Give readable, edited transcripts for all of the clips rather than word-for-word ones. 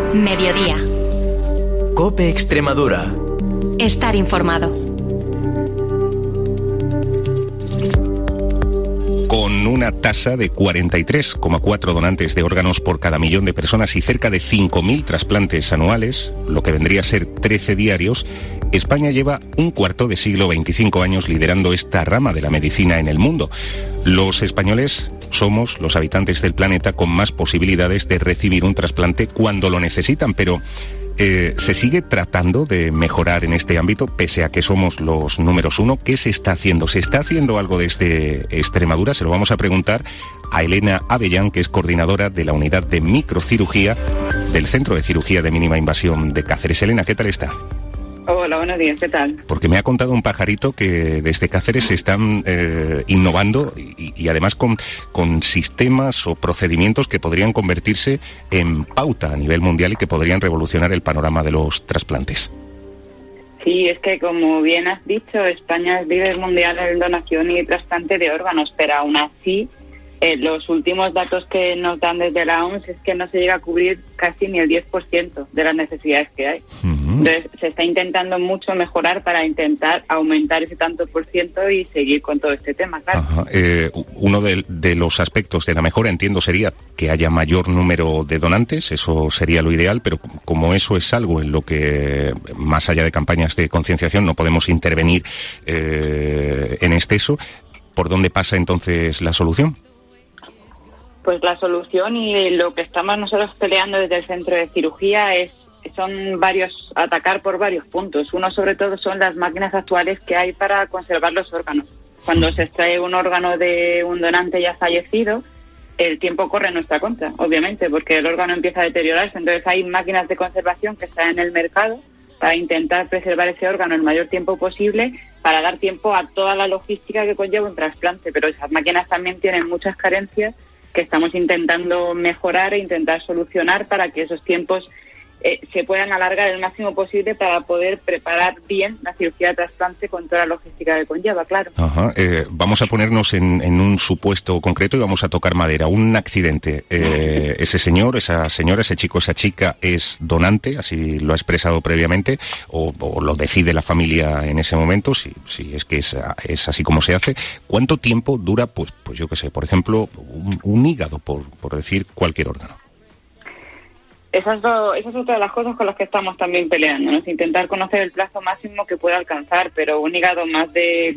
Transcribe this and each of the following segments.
Mediodía. COPE Extremadura. Estar informado. Con una tasa de 43,4 donantes de órganos por cada millón de personas y cerca de 5.000 trasplantes anuales, lo que vendría a ser 13 diarios, España lleva un cuarto de siglo, 25 años, liderando esta rama de la medicina en el mundo. Los españoles somos los habitantes del planeta con más posibilidades de recibir un trasplante cuando lo necesitan, pero ¿se sigue tratando de mejorar en este ámbito, pese a que somos los números uno? ¿Qué se está haciendo? ¿Se está haciendo algo desde Extremadura? Se lo vamos a preguntar a Elena Avellán, que es coordinadora de la unidad de microcirugía del Centro de Cirugía de Mínima Invasión de Cáceres. Elena, ¿qué tal está? Hola, buenos días, ¿qué tal? Porque me ha contado un pajarito que desde Cáceres se están innovando y además con sistemas o procedimientos que podrían convertirse en pauta a nivel mundial y que podrían revolucionar el panorama de los trasplantes. Sí, es que como bien has dicho, España es líder mundial en donación y trasplante de órganos, pero aún así los últimos datos que nos dan desde la OMS es que no se llega a cubrir casi ni el 10% de las necesidades que hay. Entonces se está intentando mucho mejorar para intentar aumentar ese tanto por ciento y seguir con todo este tema, claro. Uno de los aspectos de la mejora, entiendo, sería que haya mayor número de donantes. Eso sería lo ideal, pero como eso es algo en lo que, más allá de campañas de concienciación, no podemos intervenir en exceso, ¿por dónde pasa entonces la solución? Pues la solución y lo que estamos nosotros peleando desde el centro de cirugía atacar por varios puntos. Uno, sobre todo, son las máquinas actuales que hay para conservar los órganos. Cuando se extrae un órgano de un donante ya fallecido, el tiempo corre en nuestra contra, obviamente, porque el órgano empieza a deteriorarse. Entonces hay máquinas de conservación que están en el mercado para intentar preservar ese órgano el mayor tiempo posible, para dar tiempo a toda la logística que conlleva un trasplante. Pero esas máquinas también tienen muchas carencias que estamos intentando mejorar e intentar solucionar para que esos tiempos se puedan alargar el máximo posible para poder preparar bien la cirugía de trasplante con toda la logística que conlleva, claro. Vamos a ponernos en un supuesto concreto y vamos a tocar madera. Un accidente. Ese señor, esa señora, ese chico, esa chica es donante, así lo ha expresado previamente, o lo decide la familia en ese momento, si es que es así como se hace. ¿Cuánto tiempo dura, pues yo qué sé, por ejemplo, un hígado, por decir cualquier órgano? Esa es otra de las cosas con las que estamos también peleando, ¿no? Es intentar conocer el plazo máximo que pueda alcanzar, pero un hígado más de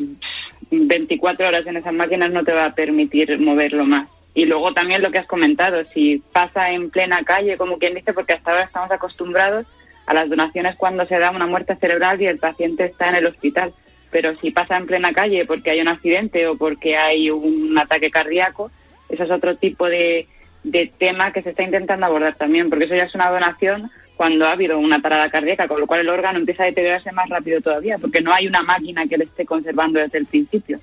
24 horas en esas máquinas no te va a permitir moverlo más. Y luego también lo que has comentado, si pasa en plena calle, como quien dice, porque hasta ahora estamos acostumbrados a las donaciones cuando se da una muerte cerebral y el paciente está en el hospital. Pero si pasa en plena calle porque hay un accidente o porque hay un ataque cardíaco, eso es otro tipo de tema que se está intentando abordar también, porque eso ya es una donación cuando ha habido una parada cardíaca, con lo cual el órgano empieza a deteriorarse más rápido todavía, porque no hay una máquina que le esté conservando desde el principio.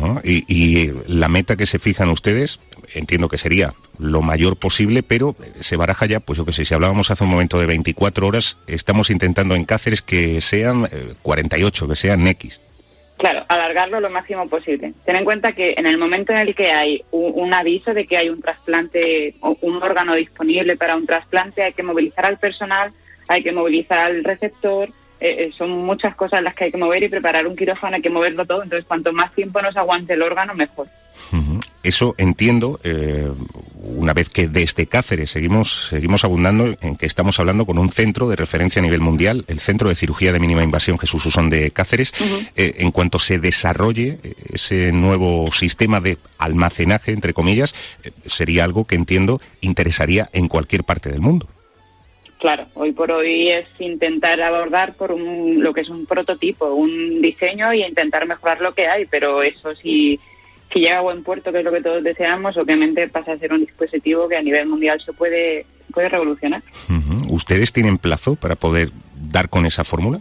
Y la meta que se fijan ustedes, entiendo que sería lo mayor posible, pero se baraja ya, pues yo que sé, si hablábamos hace un momento de 24 horas, estamos intentando en Cáceres que sean 48, que sean X. Claro, alargarlo lo máximo posible. Ten en cuenta que en el momento en el que hay un aviso de que hay un trasplante o un órgano disponible para un trasplante, hay que movilizar al personal, hay que movilizar al receptor, son muchas cosas las que hay que mover y preparar un quirófano, hay que moverlo todo. Entonces, cuanto más tiempo nos aguante el órgano, mejor. Eso entiendo, una vez que desde Cáceres seguimos abundando en que estamos hablando con un centro de referencia a nivel mundial, el Centro de Cirugía de Mínima Invasión Jesús Usón de Cáceres. En cuanto se desarrolle ese nuevo sistema de almacenaje, entre comillas, sería algo que entiendo interesaría en cualquier parte del mundo. Claro, hoy por hoy es intentar abordar por lo que es un prototipo, un diseño y intentar mejorar lo que hay, pero eso sí, si llega a buen puerto, que es lo que todos deseamos, obviamente pasa a ser un dispositivo que a nivel mundial se puede revolucionar. ¿Ustedes tienen plazo para poder dar con esa fórmula?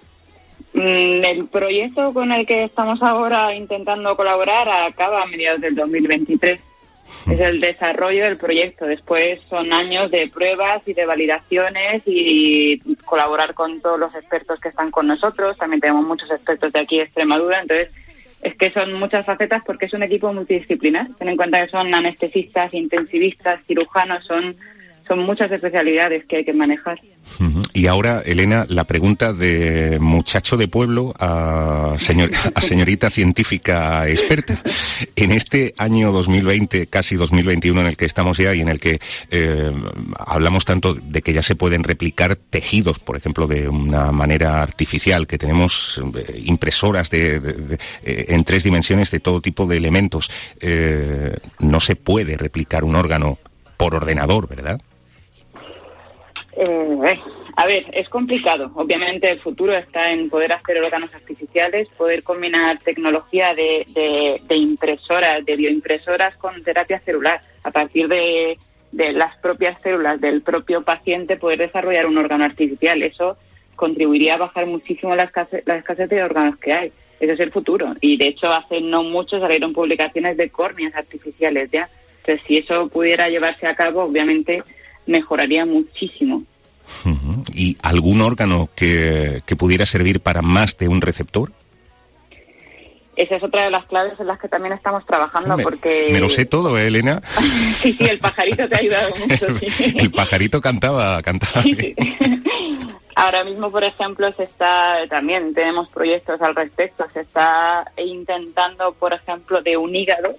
El proyecto con el que estamos ahora intentando colaborar acaba a mediados del 2023. Es el desarrollo del proyecto. Después son años de pruebas y de validaciones y colaborar con todos los expertos que están con nosotros. También tenemos muchos expertos de aquí de Extremadura. Entonces, es que son muchas facetas porque es un equipo multidisciplinar. Ten en cuenta que son anestesistas, intensivistas, cirujanos, son son muchas especialidades que hay que manejar. Y ahora, Elena, la pregunta de muchacho de pueblo a señorita científica experta. En este año 2020, casi 2021 en el que estamos ya y en el que hablamos tanto de que ya se pueden replicar tejidos, por ejemplo, de una manera artificial, que tenemos impresoras en 3 dimensiones de todo tipo de elementos, no se puede replicar un órgano por ordenador, ¿verdad? A ver, es complicado. Obviamente el futuro está en poder hacer órganos artificiales, poder combinar tecnología de impresoras, de bioimpresoras con terapia celular. A partir de las propias células del propio paciente poder desarrollar un órgano artificial. Eso contribuiría a bajar muchísimo la escasez de órganos que hay. Eso es el futuro. Y de hecho hace no mucho salieron publicaciones de córneas artificiales ya. Entonces si eso pudiera llevarse a cabo, obviamente mejoraría muchísimo. ¿Y algún órgano que pudiera servir para más de un receptor? Esa es otra de las claves en las que también estamos trabajando, porque... Me lo sé todo, Elena. Sí, el pajarito te ha ayudado mucho, sí. El pajarito cantaba. Sí. Ahora mismo, por ejemplo, también tenemos proyectos al respecto. Se está intentando, por ejemplo, de un hígado,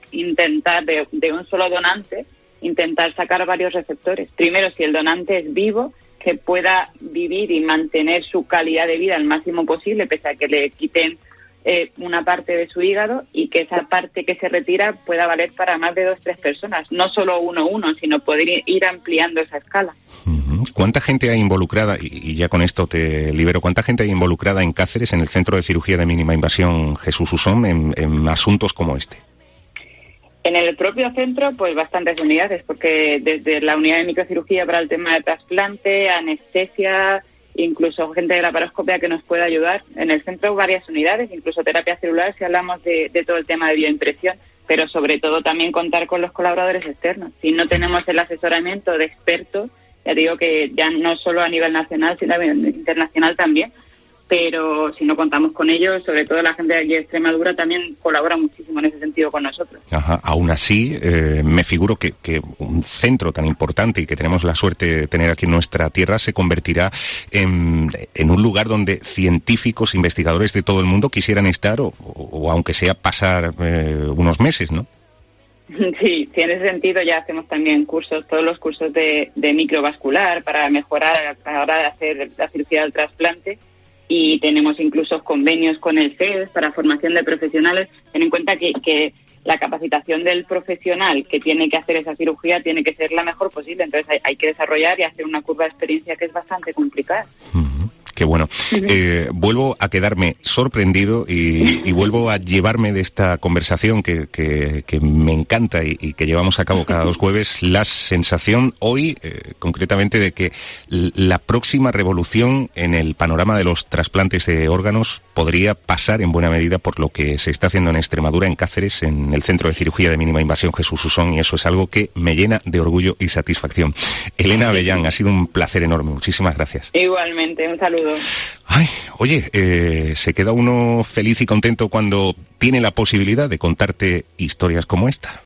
de un solo donante, intentar sacar varios receptores. Primero, si el donante es vivo, que pueda vivir y mantener su calidad de vida al máximo posible, pese a que le quiten una parte de su hígado, y que esa parte que se retira pueda valer para más de 2-3 personas, no solo uno, sino poder ir ampliando esa escala. ¿Cuánta gente hay involucrada, y ya con esto te libero, cuánta gente hay involucrada en Cáceres, en el Centro de Cirugía de Mínima Invasión Jesús Usón, en asuntos como este? En el propio centro, pues bastantes unidades, porque desde la unidad de microcirugía para el tema de trasplante, anestesia, incluso gente de la laparoscopia que nos puede ayudar. En el centro varias unidades, incluso terapia celular si hablamos de todo el tema de bioimpresión, pero sobre todo también contar con los colaboradores externos. Si no tenemos el asesoramiento de expertos, ya digo que ya no solo a nivel nacional, sino a nivel internacional también, pero si no contamos con ellos, sobre todo la gente de aquí de Extremadura también colabora muchísimo en ese sentido con nosotros. Aún así, me figuro que un centro tan importante y que tenemos la suerte de tener aquí en nuestra tierra se convertirá en un lugar donde científicos, investigadores de todo el mundo quisieran estar o aunque sea pasar unos meses, ¿no? Sí, en ese sentido ya hacemos también todos los cursos de microvascular para mejorar a la hora de hacer la cirugía del trasplante. Y tenemos incluso convenios con el CES para formación de profesionales. Ten en cuenta que la capacitación del profesional que tiene que hacer esa cirugía tiene que ser la mejor posible. Entonces hay que desarrollar y hacer una curva de experiencia que es bastante complicada. Qué bueno. Vuelvo a quedarme sorprendido y vuelvo a llevarme de esta conversación que me encanta y que llevamos a cabo cada 2 jueves, la sensación hoy, concretamente, de que la próxima revolución en el panorama de los trasplantes de órganos podría pasar en buena medida por lo que se está haciendo en Extremadura, en Cáceres, en el Centro de Cirugía de Mínima Invasión Jesús Usón, y eso es algo que me llena de orgullo y satisfacción. Elena Avellán, ha sido un placer enorme. Muchísimas gracias. Igualmente, un saludo. Ay, oye, se queda uno feliz y contento cuando tiene la posibilidad de contarte historias como esta.